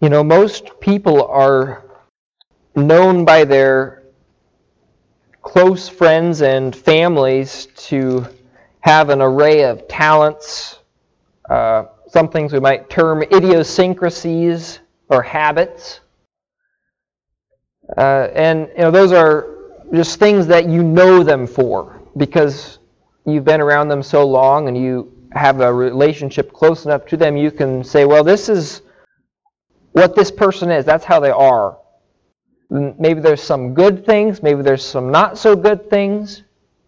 Most people are known by their close friends and families to have an array of talents, some things we might term idiosyncrasies or habits. And those are just things that you know them for because you've been around them so long and you have a relationship close enough to them, you can say, well, this is what this person is. That's how they are. Maybe there's some good things, maybe there's some not so good things.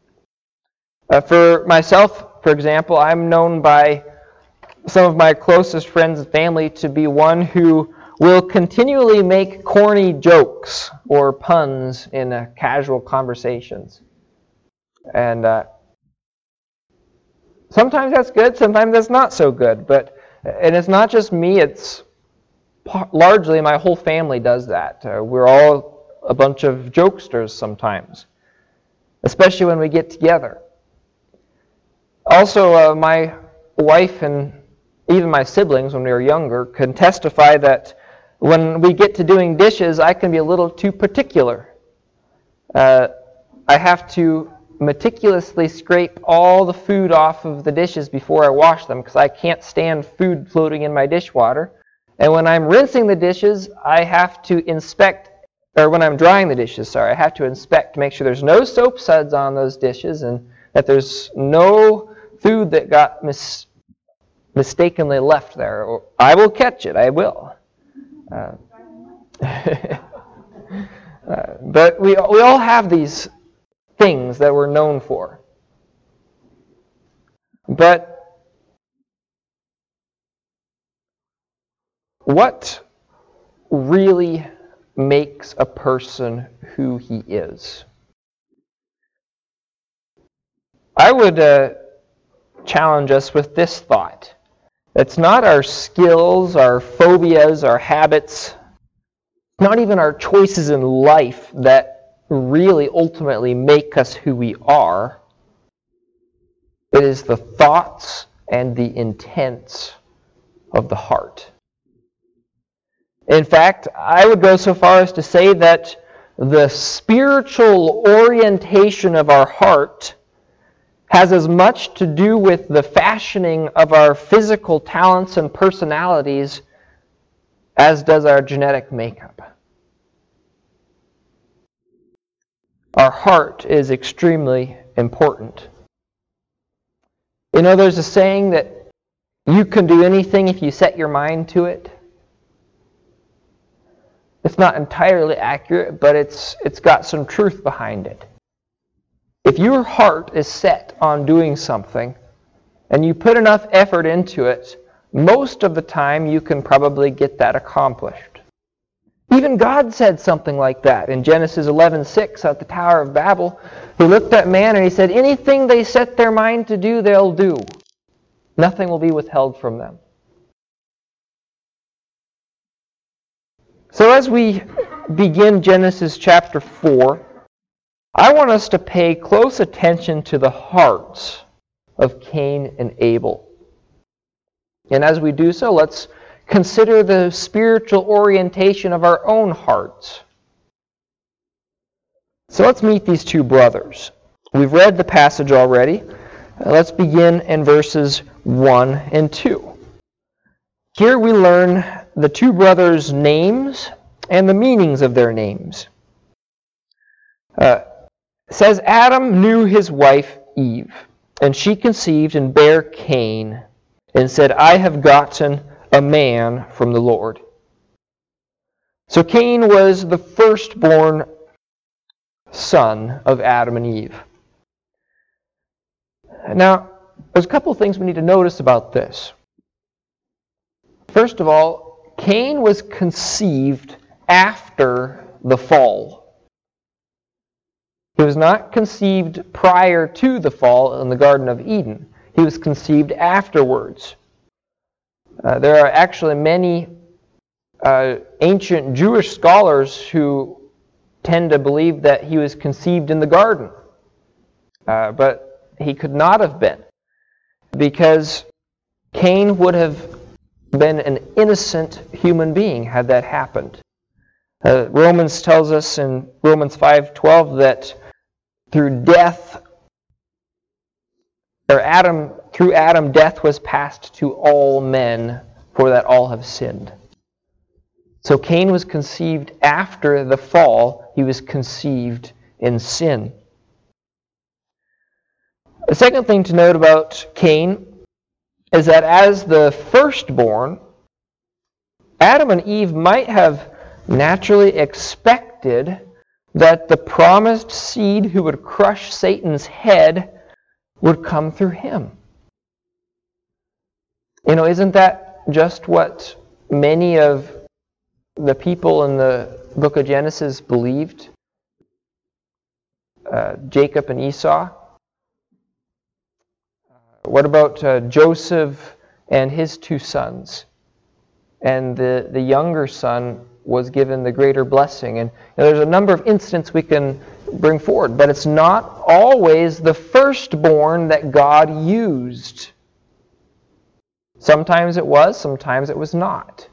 For myself, for example, I'm known by some of my closest friends and family to be one who will continually make corny jokes or puns in casual conversations. And sometimes that's good, sometimes that's not so good. And it's not just me, it's largely my whole family does that. We're all a bunch of jokesters sometimes, especially when we get together. Also, my wife and even my siblings, when we were younger, can testify that when we get to doing dishes, I can be a little too particular. I have to meticulously scrape all the food off of the dishes before I wash them because I can't stand food floating in my dishwater. And when I'm rinsing the dishes, I have to inspect, or when I'm drying the dishes, I have to inspect to make sure there's no soap suds on those dishes and that there's no food that got mistakenly left there. Or I will catch it, I will. But we all have these things that we're known for. But what really makes a person who he is? I would challenge us with this thought. It's not our skills, our phobias, our habits, not even our choices in life that really ultimately make us who we are. It is the thoughts and the intents of the heart. In fact, I would go so far as to say that the spiritual orientation of our heart has as much to do with the fashioning of our physical talents and personalities as does our genetic makeup. Our heart is extremely important. There's a saying that you can do anything if you set your mind to it. It's not entirely accurate, but it's got some truth behind it. If your heart is set on doing something and you put enough effort into it, most of the time you can probably get that accomplished. Even God said something like that in Genesis 11:6 at the Tower of Babel. He looked at man and he said, anything they set their mind to do, they'll do. Nothing will be withheld from them. So as we begin Genesis chapter 4, I want us to pay close attention to the hearts of Cain and Abel. And as we do so, let's consider the spiritual orientation of our own hearts. So let's meet these two brothers. We've read the passage already. Let's begin in verses 1 and 2. Here we learn the two brothers' names and the meanings of their names. It says, Adam knew his wife Eve, and she conceived and bare Cain, and said, I have gotten a man from the Lord. So Cain was the firstborn son of Adam and Eve. Now, there's a couple of things we need to notice about this. First of all, Cain was conceived after the fall. He was not conceived prior to the fall in the Garden of Eden. He was conceived afterwards. There are actually many ancient Jewish scholars who tend to believe that he was conceived in the garden. But he could not have been, because Cain would have been an innocent human being had that happened. Romans tells us in Romans 5:12 that through Adam, death was passed to all men, for that all have sinned. So Cain was conceived after the fall. He was conceived in sin. The second thing to note about Cain is that as the firstborn, Adam and Eve might have naturally expected that the promised seed who would crush Satan's head would come through him. Isn't that just what many of the people in the book of Genesis believed? Jacob and Esau. What about Joseph and his two sons? And the younger son was given the greater blessing. And there's a number of instances we can bring forward, but it's not always the firstborn that God used. Sometimes it was, sometimes it was not.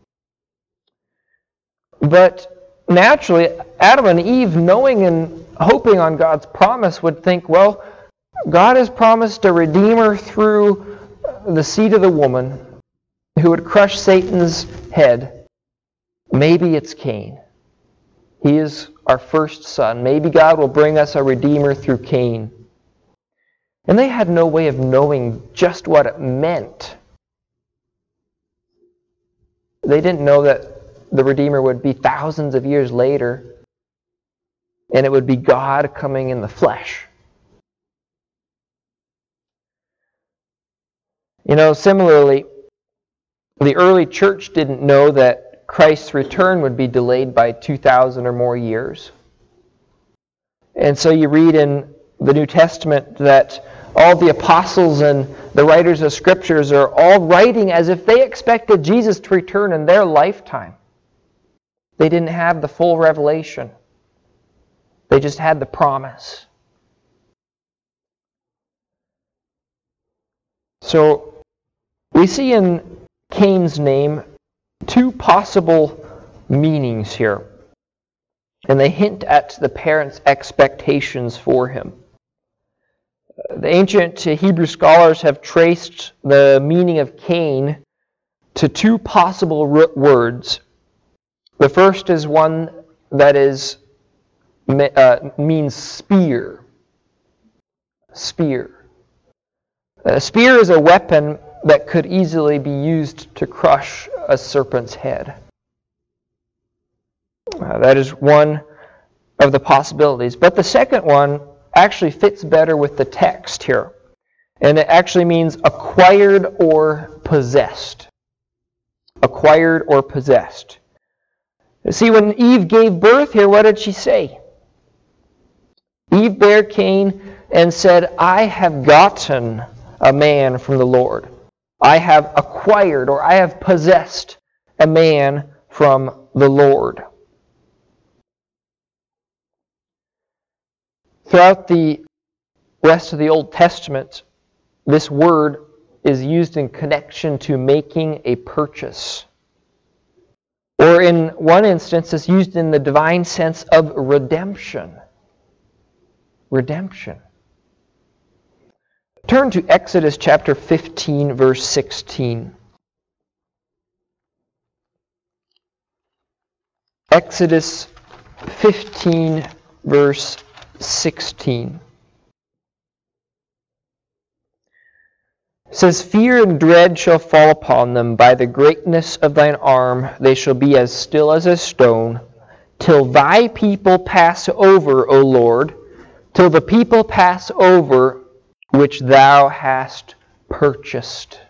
But naturally, Adam and Eve, knowing and hoping on God's promise, would think, well, God has promised a Redeemer through the seed of the woman who would crush Satan's head. Maybe it's Cain. He is our first son. Maybe God will bring us a Redeemer through Cain. And they had no way of knowing just what it meant. They didn't know that the Redeemer would be thousands of years later, and it would be God coming in the flesh. Similarly, the early church didn't know that Christ's return would be delayed by 2,000 or more years. And so you read in the New Testament that all the apostles and the writers of Scriptures are all writing as if they expected Jesus to return in their lifetime. They didn't have the full revelation. They just had the promise. So we see in Cain's name two possible meanings here. And they hint at the parents' expectations for him. The ancient Hebrew scholars have traced the meaning of Cain to two possible root words. The first is one that means spear. Spear. A spear is a weapon that could easily be used to crush a serpent's head. That is one of the possibilities. But the second one actually fits better with the text here. And it actually means acquired or possessed. Acquired or possessed. You see, when Eve gave birth here, what did she say? Eve bare Cain and said, I have gotten a man from the Lord. I have acquired or I have possessed a man from the Lord. Throughout the rest of the Old Testament, this word is used in connection to making a purchase. Or in one instance, it's used in the divine sense of redemption. Redemption. Turn to Exodus chapter 15, verse 16. Exodus 15, verse 16. It says, Fear and dread shall fall upon them. By the greatness of thine arm they shall be as still as a stone, till thy people pass over, O Lord, till the people pass over which thou hast purchased.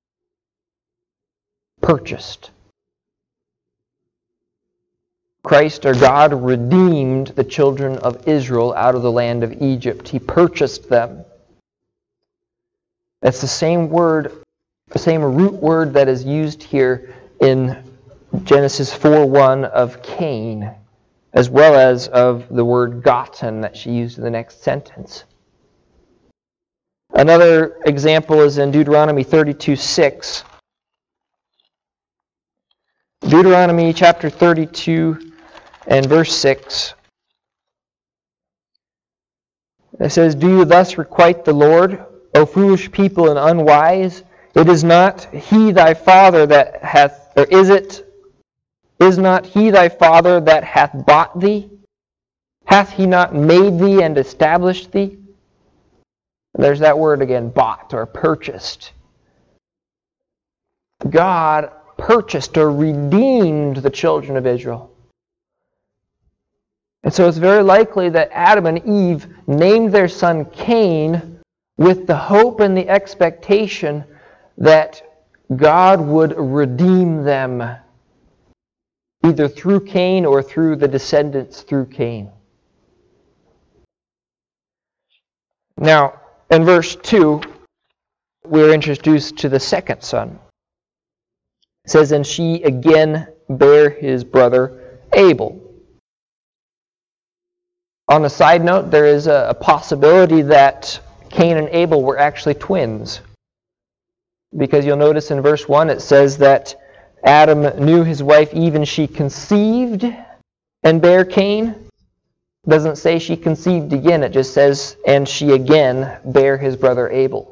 Purchased. Christ, our God, redeemed the children of Israel out of the land of Egypt. He purchased them. That's the same word, the same root word that is used here in Genesis 4:1 of Cain, as well as of the word gotten that she used in the next sentence. Another example is in Deuteronomy 32:6. Deuteronomy chapter 32 and verse 6. It says, "Do you thus requite the Lord, O foolish people and unwise? It is not he thy father that hath, or is not he thy father that hath bought thee? Hath he not made thee and established thee?" There's that word again, bought or purchased. God purchased or redeemed the children of Israel. And so it's very likely that Adam and Eve named their son Cain with the hope and the expectation that God would redeem them, either through Cain or through the descendants through Cain. Now, in verse 2, we're introduced to the second son. It says, "And she again bare his brother Abel." On a side note, there is a possibility that Cain and Abel were actually twins. Because you'll notice in verse 1 it says that Adam knew his wife Eve and she conceived and bare Cain. It doesn't say she conceived again, it just says, "and she again bare his brother Abel."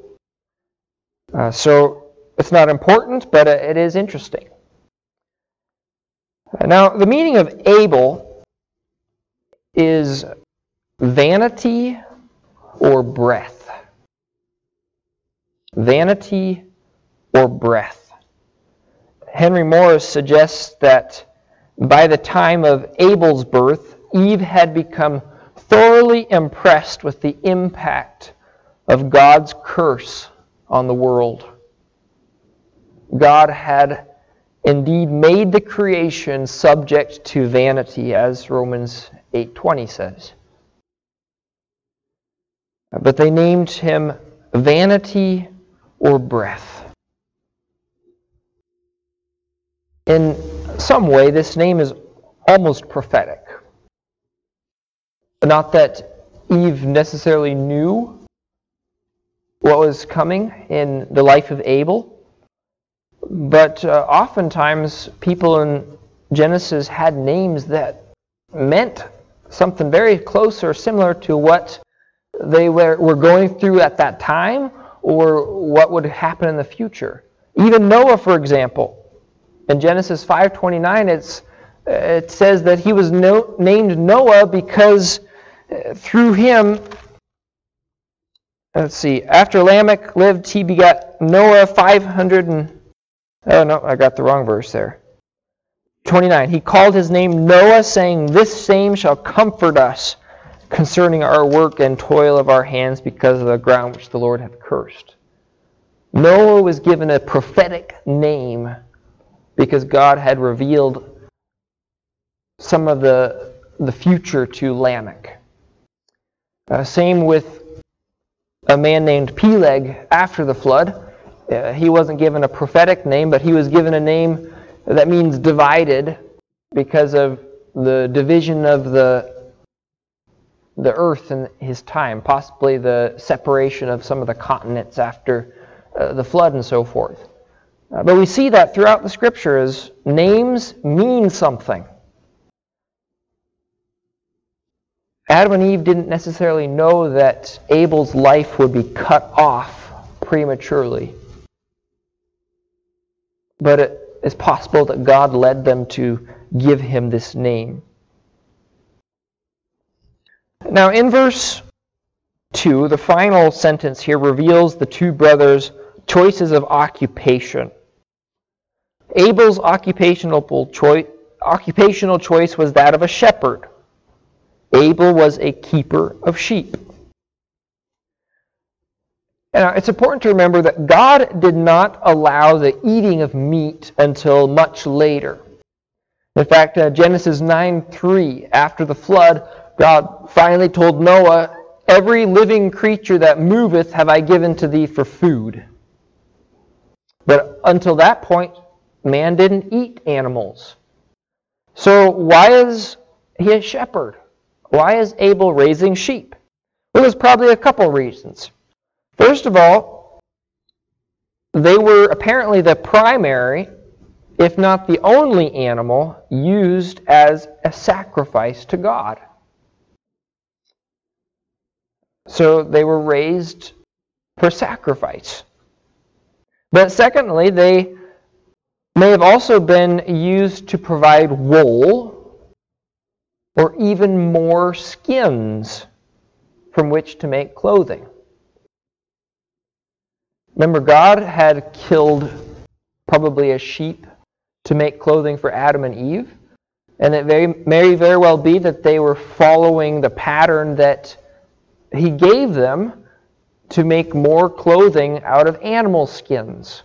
So it's not important, but it is interesting. Now, the meaning of Abel is vanity or breath. Vanity or breath. Henry Morris suggests that by the time of Abel's birth, Eve had become thoroughly impressed with the impact of God's curse on the world. God had indeed made the creation subject to vanity, as Romans 8:20 says. But they named him vanity or breath. In some way, this name is almost prophetic. Not that Eve necessarily knew what was coming in the life of Abel, but oftentimes people in Genesis had names that meant something very close or similar to what they were going through at that time or what would happen in the future. Even Noah, for example, in Genesis 5:29, it says that he was named Noah because through him, after Lamech lived, he begot Noah 500 oh no, I got the wrong verse there. 29, he called his name Noah, saying, "This same shall comfort us concerning our work and toil of our hands because of the ground which the Lord hath cursed." Noah was given a prophetic name because God had revealed some of the future to Lamech. Same with a man named Peleg after the flood. He wasn't given a prophetic name, but he was given a name that means divided because of the division of the earth in his time, possibly the separation of some of the continents after the flood and so forth. But we see that throughout the Scripture as names mean something. Adam and Eve didn't necessarily know that Abel's life would be cut off prematurely. But it is possible that God led them to give him this name. Now in verse 2, the final sentence here reveals the two brothers' choices of occupation. Abel's occupational choice was that of a shepherd. Abel was a keeper of sheep. Now, it's important to remember that God did not allow the eating of meat until much later. In fact, Genesis 9:3, after the flood, God finally told Noah, "Every living creature that moveth have I given to thee for food." But until that point, man didn't eat animals. So why is he a shepherd? Why is Abel raising sheep? Well, there's probably a couple reasons. First of all, they were apparently the primary if not the only animal used as a sacrifice to God. So they were raised for sacrifice. But secondly, they may have also been used to provide wool or even more skins from which to make clothing. Remember, God had killed probably a sheep to make clothing for Adam and Eve, and it may very well be that they were following the pattern that He gave them to make more clothing out of animal skins.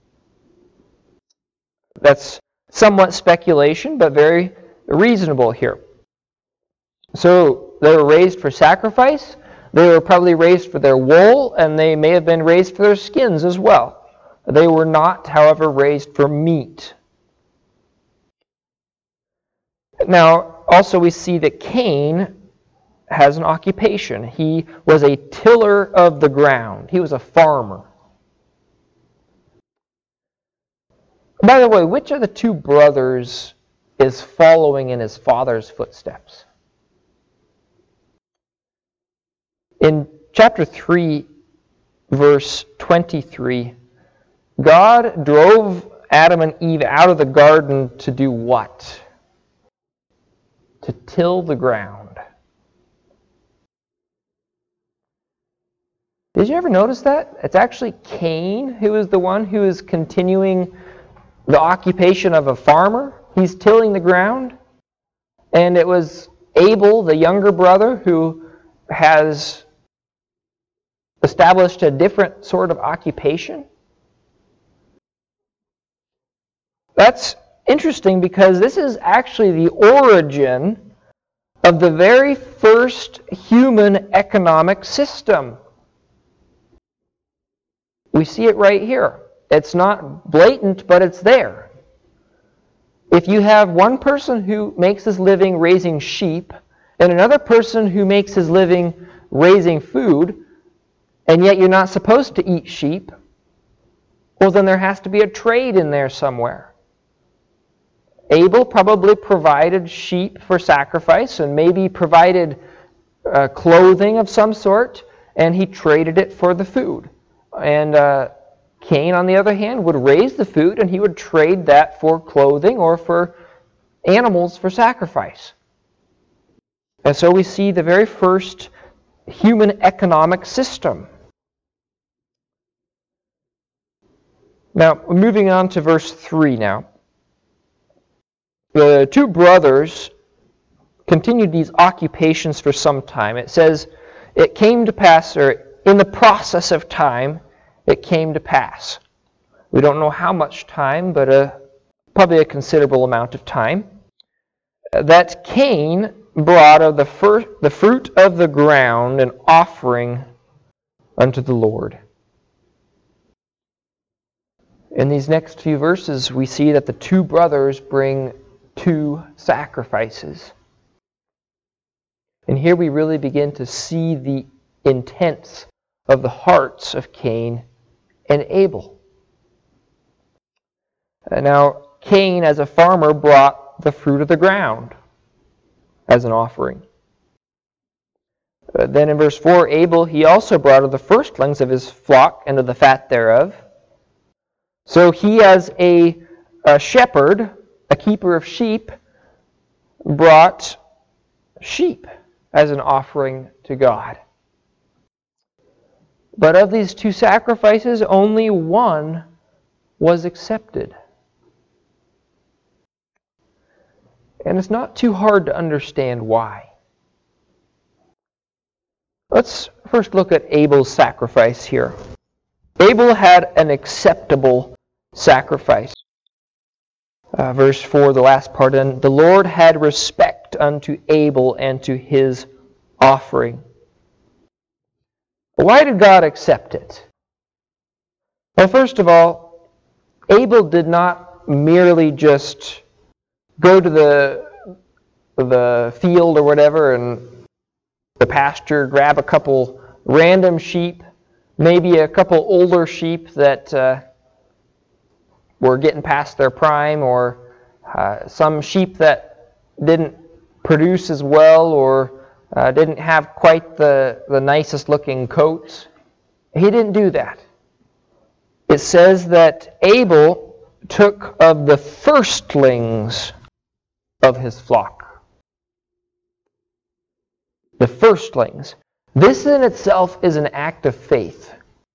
That's somewhat speculation, but very reasonable here. So they were raised for sacrifice. They were probably raised for their wool, and they may have been raised for their skins as well. They were not, however, raised for meat. Now, also we see that Cain has an occupation. He was a tiller of the ground. He was a farmer. By the way, which of the two brothers is following in his father's footsteps? In chapter 3, verse 23, God drove Adam and Eve out of the garden to do what? To till the ground. Did you ever notice that? It's actually Cain who is the one who is continuing the occupation of a farmer. He's tilling the ground. And it was Abel, the younger brother, who has established a different sort of occupation. That's interesting because this is actually the origin of the very first human economic system. We see it right here. It's not blatant, but it's there. If you have one person who makes his living raising sheep and another person who makes his living raising food, and yet you're not supposed to eat sheep, well, then there has to be a trade in there somewhere. Abel probably provided sheep for sacrifice and maybe provided clothing of some sort, and he traded it for the food. And Cain, on the other hand, would raise the food and he would trade that for clothing or for animals for sacrifice. And so we see the very first human economic system. Now, moving on to verse 3 now. The two brothers continued these occupations for some time. It says, it came to pass, or in the process of time, it came to pass. We don't know how much time, but probably a considerable amount of time, that Cain brought of the fruit of the ground an offering unto the Lord. In these next few verses, we see that the two brothers bring two sacrifices. And here we really begin to see the intents of the hearts of Cain and Abel. Now, Cain, as a farmer, brought the fruit of the ground as an offering. Then in verse 4, Abel, he also brought of the firstlings of his flock and of the fat thereof. So he, as a shepherd, a keeper of sheep, brought sheep as an offering to God. But of these two sacrifices, only one was accepted. And it's not too hard to understand why. Let's first look at Abel's sacrifice here. Abel had an acceptable sacrifice. Verse 4, the last part, and the Lord had respect unto Abel and to his offering. Why did God accept it? Well, first of all, Abel did not merely just go to the field or whatever and the pasture, grab a couple random sheep, maybe a couple older sheep that were getting past their prime, or some sheep that didn't produce as well, or didn't have quite the nicest looking coats. He didn't do that. It says that Abel took of the firstlings of his flock. The firstlings. This in itself is an act of faith.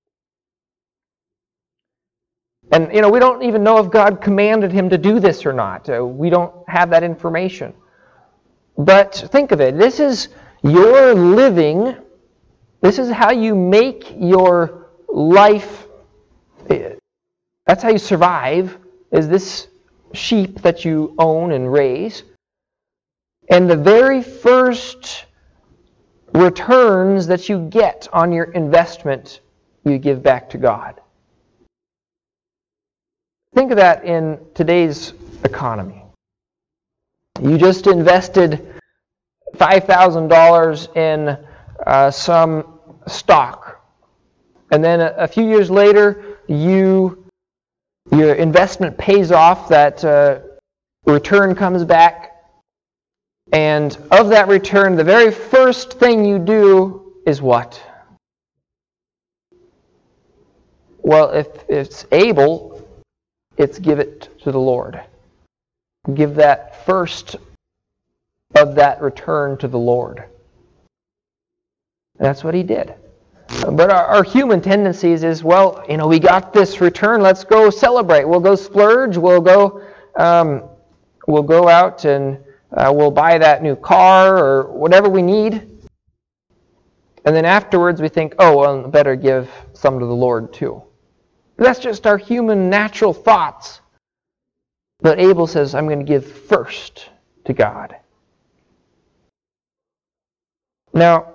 And, we don't even know if God commanded him to do this or not. We don't have that information. But think of it. This is your living. This is how you make your life. That's how you survive, is this sheep that you own and raise. And the very first returns that you get on your investment, you give back to God. Think of that in today's economy. You just invested $5,000 in some stock. And then a few years later, your investment pays off, that return comes back. And of that return, the very first thing you do is what? Well, if it's Abel, it's give it to the Lord. Give that first of that return to the Lord. And that's what he did. But our human tendencies is, well, we got this return, let's go celebrate. We'll go splurge. We'll go out and we'll buy that new car or whatever we need. And then afterwards we think, oh, well, better give some to the Lord too. But that's just our human natural thoughts. But Abel says, I'm going to give first to God. Now,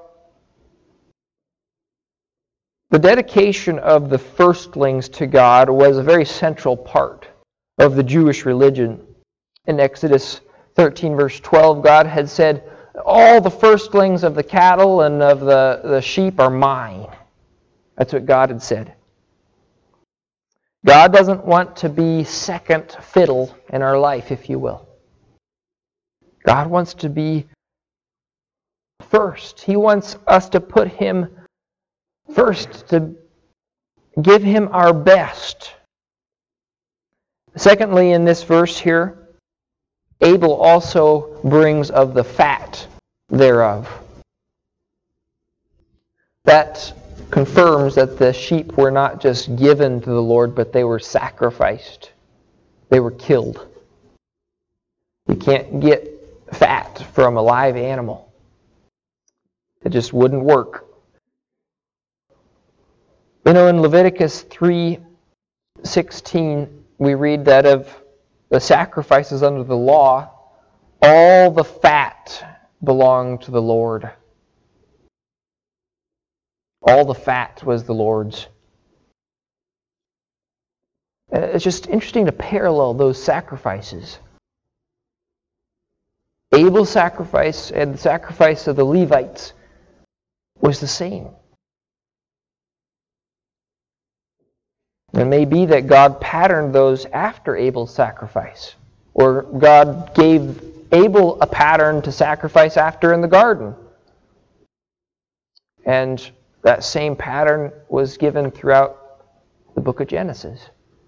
the dedication of the firstlings to God was a very central part of the Jewish religion. In Exodus 13, verse 12, God had said, all the firstlings of the cattle and of the sheep are mine. That's what God had said. God doesn't want to be second fiddle in our life, if you will. God wants to be first. He wants us to put Him first, to give Him our best. Secondly, in this verse here, Abel also brings of the fat thereof. That confirms that the sheep were not just given to the Lord, but they were sacrificed. They were killed. You can't get fat from a live animal. It just wouldn't work. In Leviticus 3:16, we read that of the sacrifices under the law, all the fat belonged to the Lord. All the fat was the Lord's. It's just interesting to parallel those sacrifices. Abel's sacrifice and the sacrifice of the Levites was the same. It may be that God patterned those after Abel's sacrifice, or God gave Abel a pattern to sacrifice after in the garden. And that same pattern was given throughout the book of Genesis.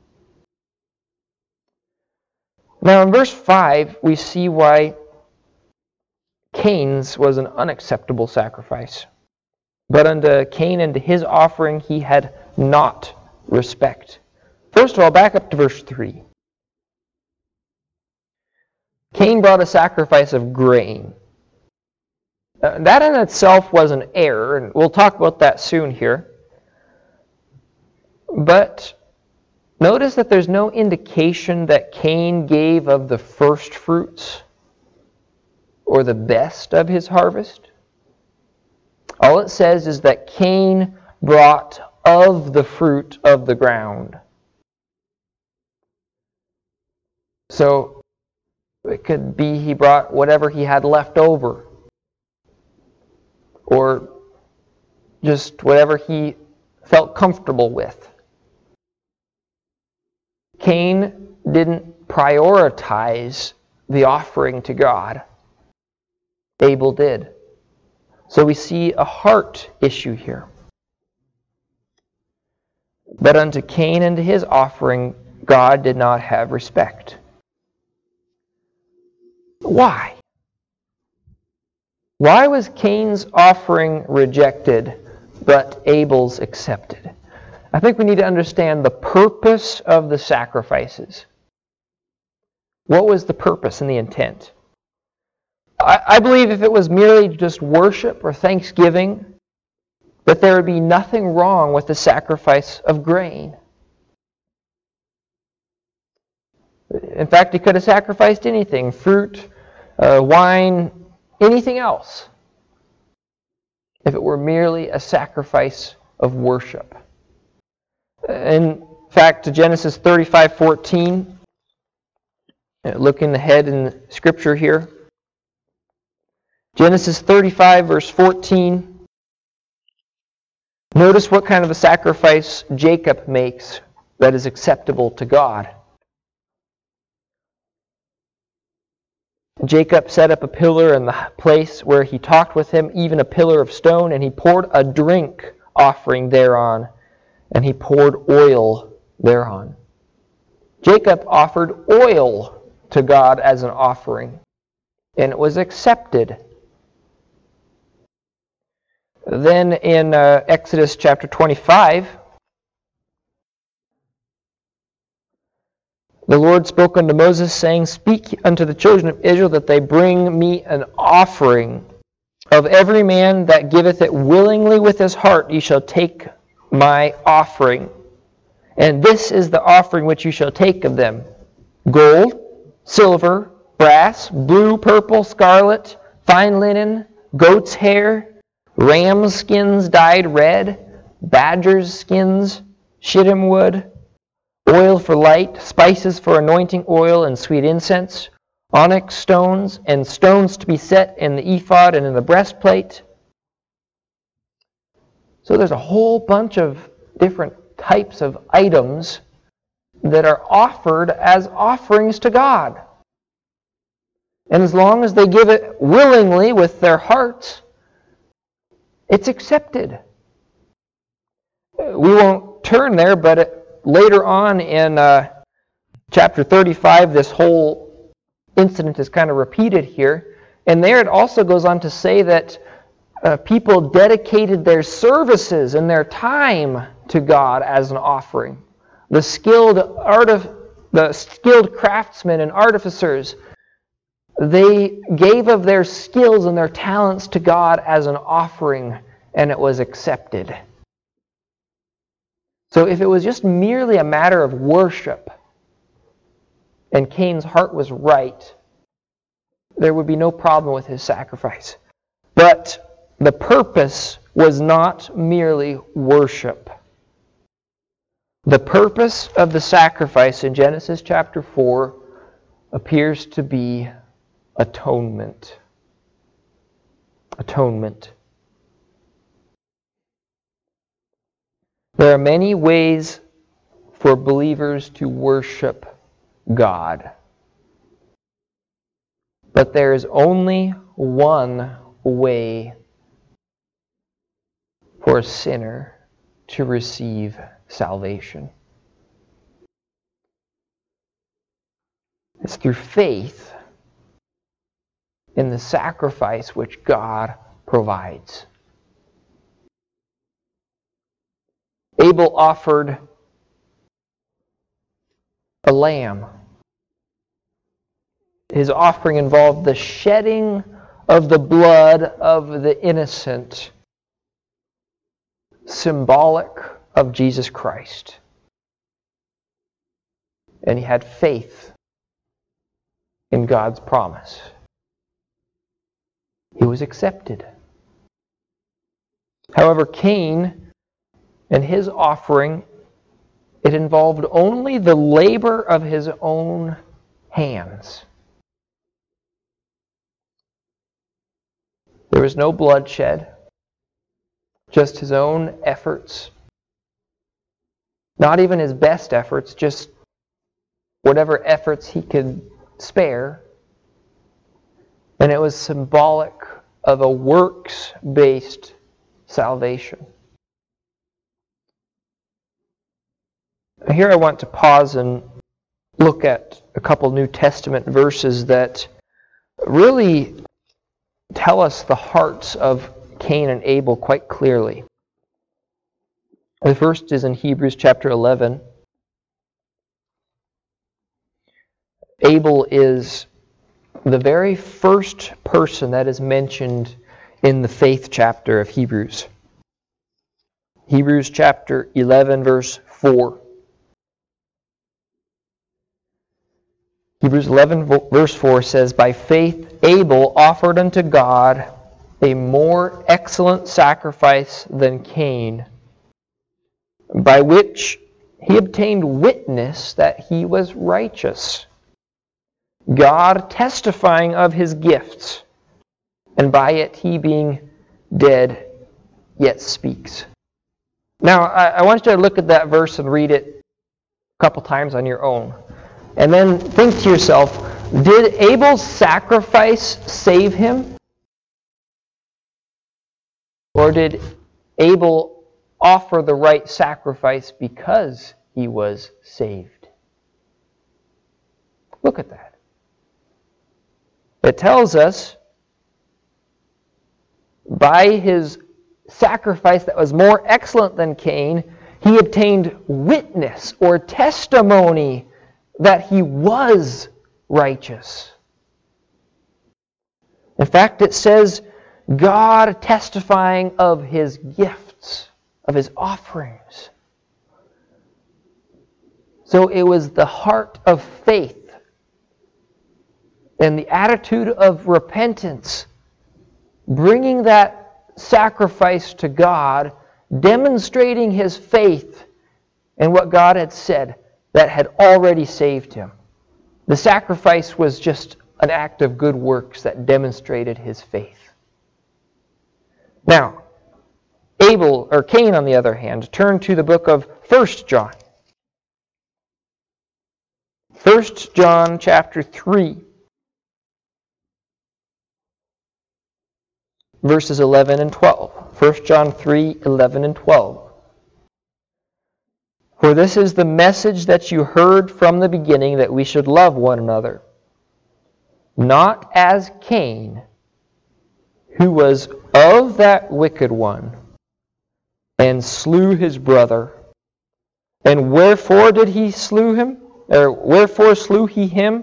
Now in verse 5, we see why Cain's was an unacceptable sacrifice. But unto Cain and to his offering he had not respect. First of all, back up to verse 3. Cain brought a sacrifice of grain. That in itself was an error, and we'll talk about that soon here. But notice that there's no indication that Cain gave of the first fruits or the best of his harvest. All it says is that Cain brought of the fruit of the ground. So it could be he brought whatever he had left over, or just whatever he felt comfortable with. Cain didn't prioritize the offering to God. Abel did. So we see a heart issue here. But unto Cain and to his offering, God did not have respect. Why? Why was Cain's offering rejected, but Abel's accepted? I think we need to understand the purpose of the sacrifices. What was the purpose and the intent? I believe if it was merely just worship or thanksgiving, that there would be nothing wrong with the sacrifice of grain. In fact, he could have sacrificed anything, fruit, wine, anything else, if it were merely a sacrifice of worship. In fact, Genesis 35:14, looking ahead in Scripture here, Genesis 35, verse 14, notice what kind of a sacrifice Jacob makes that is acceptable to God. Jacob set up a pillar in the place where he talked with him, even a pillar of stone, and he poured a drink offering thereon, and he poured oil thereon. Jacob offered oil to God as an offering, and it was accepted. Then in Exodus chapter 25, the Lord spoke unto Moses, saying, Speak unto the children of Israel that they bring me an offering. Of every man that giveth it willingly with his heart, ye shall take my offering. And this is the offering which you shall take of them: gold, silver, brass, blue, purple, scarlet, fine linen, goat's hair, ram's skins dyed red, badger's skins, shittim wood, oil for light, spices for anointing oil and sweet incense, onyx stones, and stones to be set in the ephod and in the breastplate. So there's a whole bunch of different types of items that are offered as offerings to God. And as long as they give it willingly with their hearts, it's accepted. We won't turn there, but later on in chapter 35, this whole incident is kind of repeated here. And there it also goes on to say that people dedicated their services and their time to God as an offering. The skilled craftsmen and artificers, they gave of their skills and their talents to God as an offering, and it was accepted. So if it was just merely a matter of worship, and Cain's heart was right, there would be no problem with his sacrifice. But the purpose was not merely worship. The purpose of the sacrifice in Genesis chapter 4 appears to be atonement. Atonement. There are many ways for believers to worship God. But there is only one way for a sinner to receive salvation. It's through faith in the sacrifice which God provides. Abel offered a lamb. His offering involved the shedding of the blood of the innocent, symbolic of Jesus Christ. And he had faith in God's promise. He was accepted. However, Cain and his offering, it involved only the labor of his own hands. There was no bloodshed, just his own efforts. Not even his best efforts, just whatever efforts he could spare. And it was symbolic of a works-based salvation. Here I want to pause and look at a couple New Testament verses that really tell us the hearts of Cain and Abel quite clearly. The first is in Hebrews chapter 11. Abel is the very first person that is mentioned in the faith chapter of Hebrews. Hebrews chapter 11, verse 4. Hebrews 11, verse 4 says, "By faith Abel offered unto God a more excellent sacrifice than Cain, by which he obtained witness that he was righteous, God testifying of his gifts, and by it he being dead yet speaks." Now, I want you to look at that verse and read it a couple times on your own. And then think to yourself, did Abel's sacrifice save him? Or did Abel offer the right sacrifice because he was saved? Look at that. It tells us by his sacrifice that was more excellent than Cain, he obtained witness or testimony that he was righteous. In fact, it says God testifying of his gifts, of his offerings. So it was the heart of faith and the attitude of repentance, bringing that sacrifice to God, demonstrating his faith in what God had said, that had already saved him. The sacrifice was just an act of good works that demonstrated his faith. Now, Cain, on the other hand, turn to the book of 1 John. 1 John chapter 3, verses 11 and 12. 1 John 3, 11 and 12. "For this is the message that you heard from the beginning, that we should love one another. Not as Cain, who was of that wicked one, and slew his brother. And wherefore did he slew him? Or wherefore slew he him?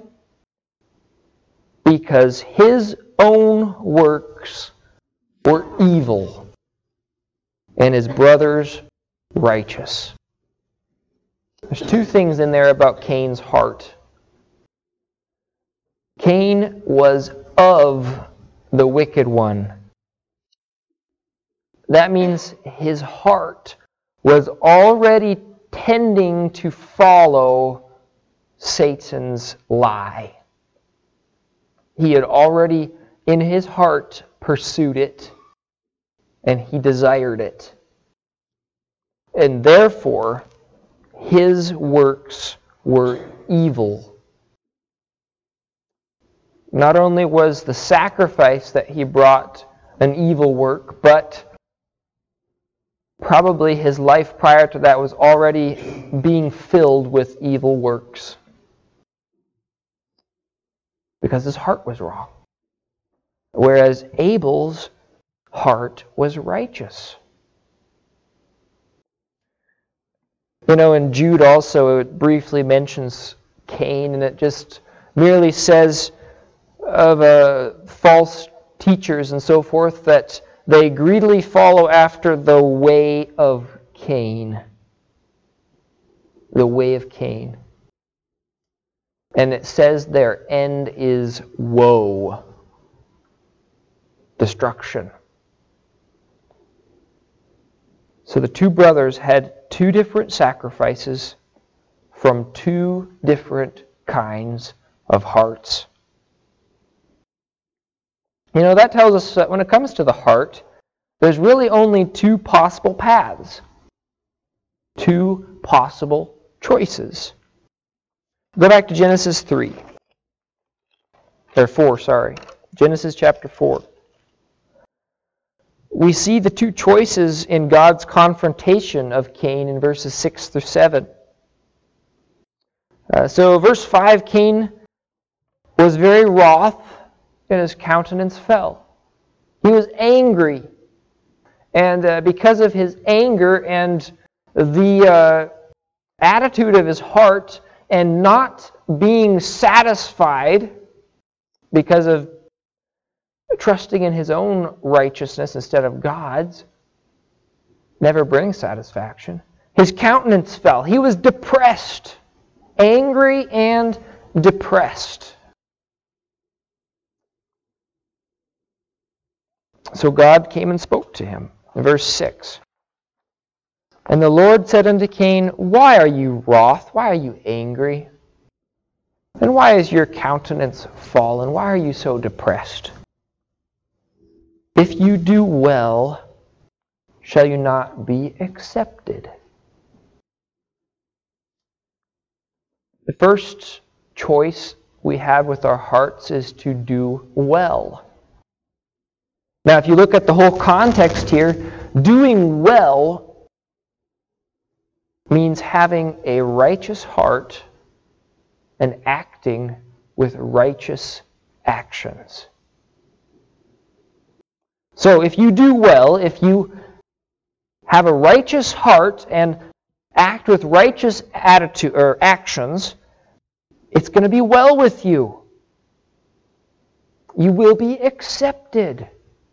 Because his own works were evil, and his brother's righteous." There's two things in there about Cain's heart. Cain was of the wicked one. That means his heart was already tending to follow Satan's lie. He had already, in his heart, pursued it, and he desired it. And therefore, his works were evil. Not only was the sacrifice that he brought an evil work, but probably his life prior to that was already being filled with evil works. Because his heart was wrong. Whereas Abel's heart was righteous. In Jude also, it briefly mentions Cain, and it just merely says of false teachers and so forth that they greedily follow after the way of Cain. The way of Cain. And it says their end is woe. Destruction. So the two brothers had two different sacrifices from two different kinds of hearts. That tells us that when it comes to the heart, there's really only two possible paths. Two possible choices. Go back to Genesis 3. Or 4, sorry. Genesis chapter 4. We see the two choices in God's confrontation of Cain in verses 6 through 7. So verse 5, Cain was very wroth, and his countenance fell. He was angry. And because of his anger and the attitude of his heart and not being satisfied because of trusting in his own righteousness instead of God's, never brings satisfaction. His countenance fell. He was depressed, angry and depressed. So God came and spoke to him. In verse 6. And the Lord said unto Cain, Why are you wroth? Why are you angry? And why is your countenance fallen? Why are you so depressed? If you do well, shall you not be accepted? The first choice we have with our hearts is to do well. Now, if you look at the whole context here, doing well means having a righteous heart and acting with righteous actions. So if you do well, if you have a righteous heart and act with righteous attitude or actions, it's going to be well with you. You will be accepted.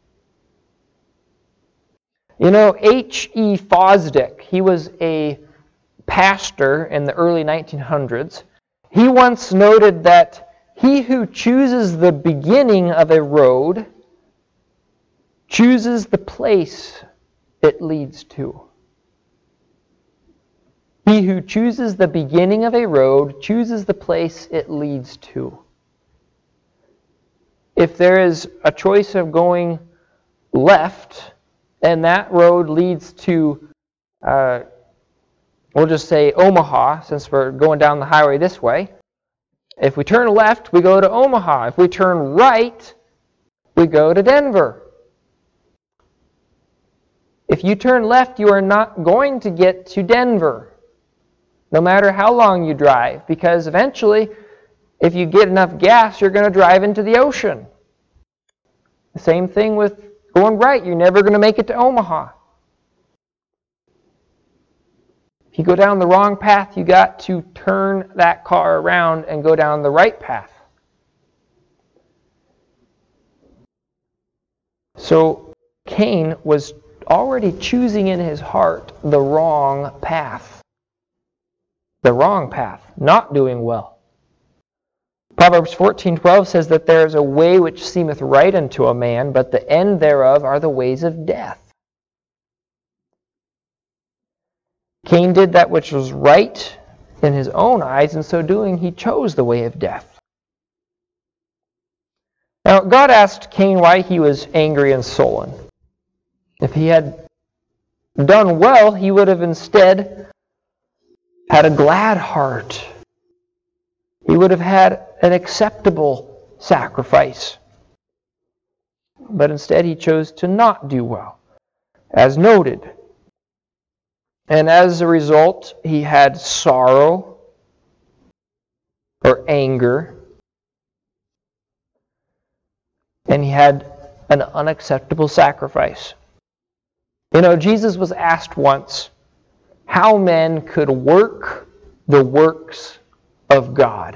You know, H.E. Fosdick, he was a pastor in the early 1900s. He once noted that he who chooses the beginning of a road chooses the place it leads to. He who chooses the beginning of a road chooses the place it leads to. If there is a choice of going left, and that road leads to, we'll just say Omaha, since we're going down the highway this way. If we turn left, we go to Omaha. If we turn right, we go to Denver. If you turn left, you are not going to get to Denver, no matter how long you drive, because eventually, if you get enough gas, you're going to drive into the ocean. The same thing with going right. You're never going to make it to Omaha. If you go down the wrong path, you got to turn that car around and go down the right path. So Cain was already choosing in his heart the wrong path. The wrong path, not doing well. Proverbs 14:12 says that there is a way which seemeth right unto a man, but the end thereof are the ways of death. Cain did that which was right in his own eyes, and so doing he chose the way of death. Now, God asked Cain why he was angry and sullen. If he had done well, he would have instead had a glad heart. He would have had an acceptable sacrifice. But instead he chose to not do well, as noted. And as a result, he had sorrow or anger, and he had an unacceptable sacrifice. You know, Jesus was asked once how men could work the works of God.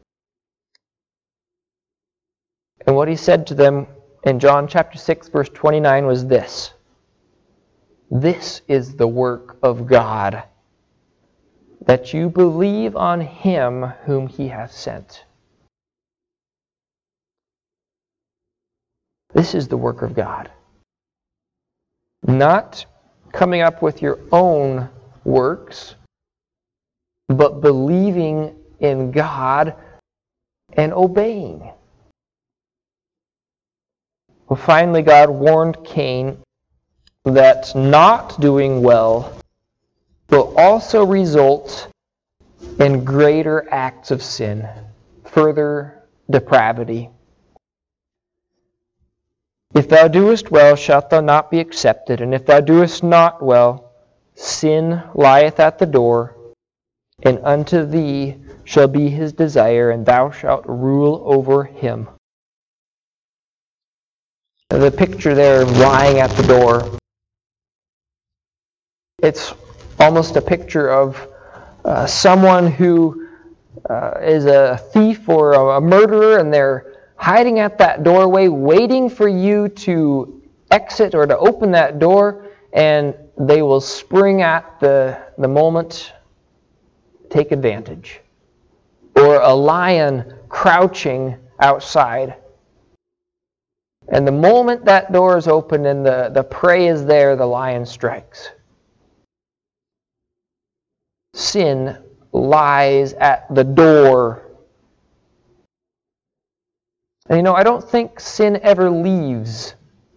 And what he said to them in John chapter 6, verse 29 was this: This is the work of God, that you believe on him whom he hath sent. This is the work of God. Not coming up with your own works, but believing in God and obeying. Well, finally, God warned Cain that not doing well will also result in greater acts of sin, further depravity. If thou doest well, shalt thou not be accepted, and if thou doest not well, sin lieth at the door, and unto thee shall be his desire, and thou shalt rule over him. The picture there of lying at the door, it's almost a picture of someone who is a thief or a murderer, and they're hiding at that doorway, waiting for you to exit or to open that door, and they will spring at the moment, take advantage. Or a lion crouching outside. And the moment that door is open and the prey is there, the lion strikes. Sin lies at the door. And I don't think sin ever leaves.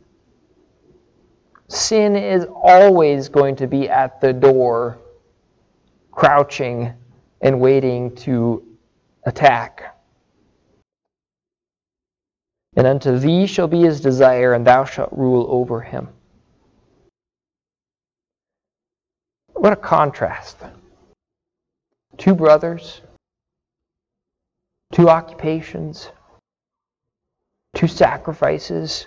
Sin is always going to be at the door, crouching and waiting to attack. And unto thee shall be his desire, and thou shalt rule over him. What a contrast. Two brothers, two occupations, two sacrifices,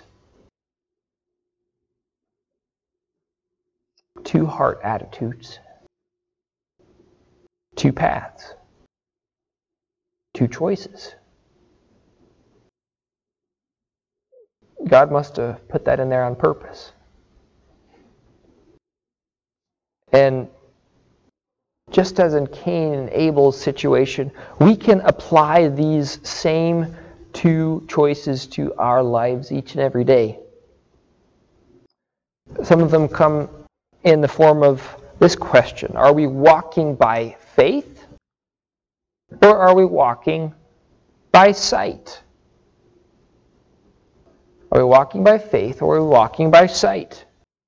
two heart attitudes, two paths, two choices. God must have put that in there on purpose. And just as in Cain and Abel's situation, we can apply these same two choices to our lives each and every day. Some of them come in the form of this question: are we walking by faith, or are we walking by sight? Are we walking by faith, or are we walking by sight?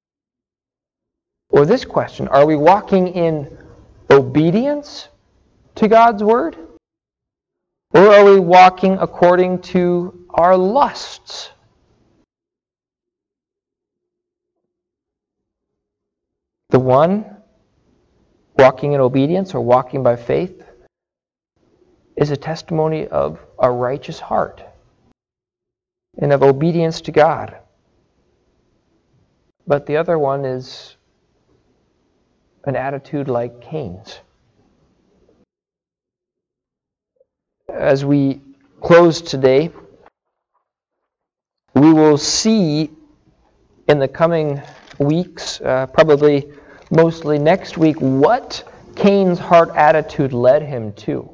Or this question: are we walking in obedience to God's word? Or are we walking according to our lusts? The one, walking in obedience or walking by faith, is a testimony of a righteous heart and of obedience to God. But the other one is an attitude like Cain's. As we close today, we will see in the coming weeks, probably mostly next week, what Cain's heart attitude led him to.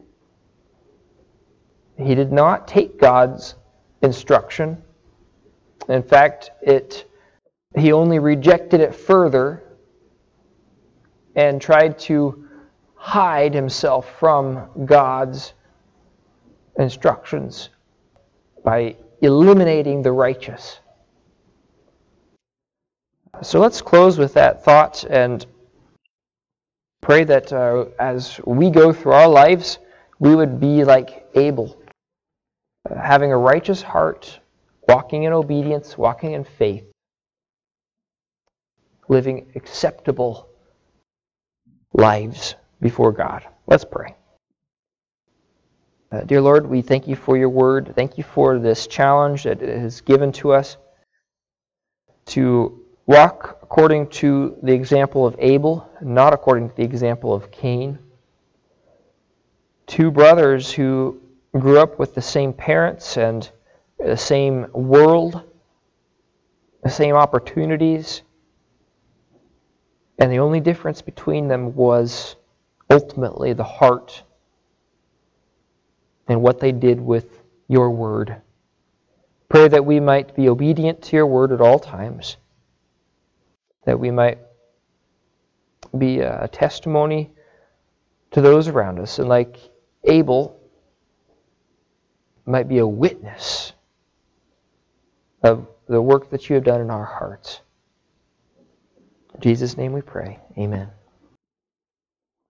He did not take God's instruction. In fact, he only rejected it further and tried to hide himself from God's instructions by eliminating the righteous. So let's close with that thought and pray that as we go through our lives, we would be like Abel, having a righteous heart, walking in obedience, walking in faith, living acceptable lives before God. Let's pray. Dear Lord, we thank you for your word. Thank you for this challenge that it has given to us to walk according to the example of Abel, not according to the example of Cain. Two brothers who grew up with the same parents and the same world, the same opportunities, and the only difference between them was ultimately the heart and what they did with your word. Pray that we might be obedient to your word at all times, that we might be a testimony to those around us, and like Abel, might be a witness of the work that you have done in our hearts. In Jesus' name we pray. Amen.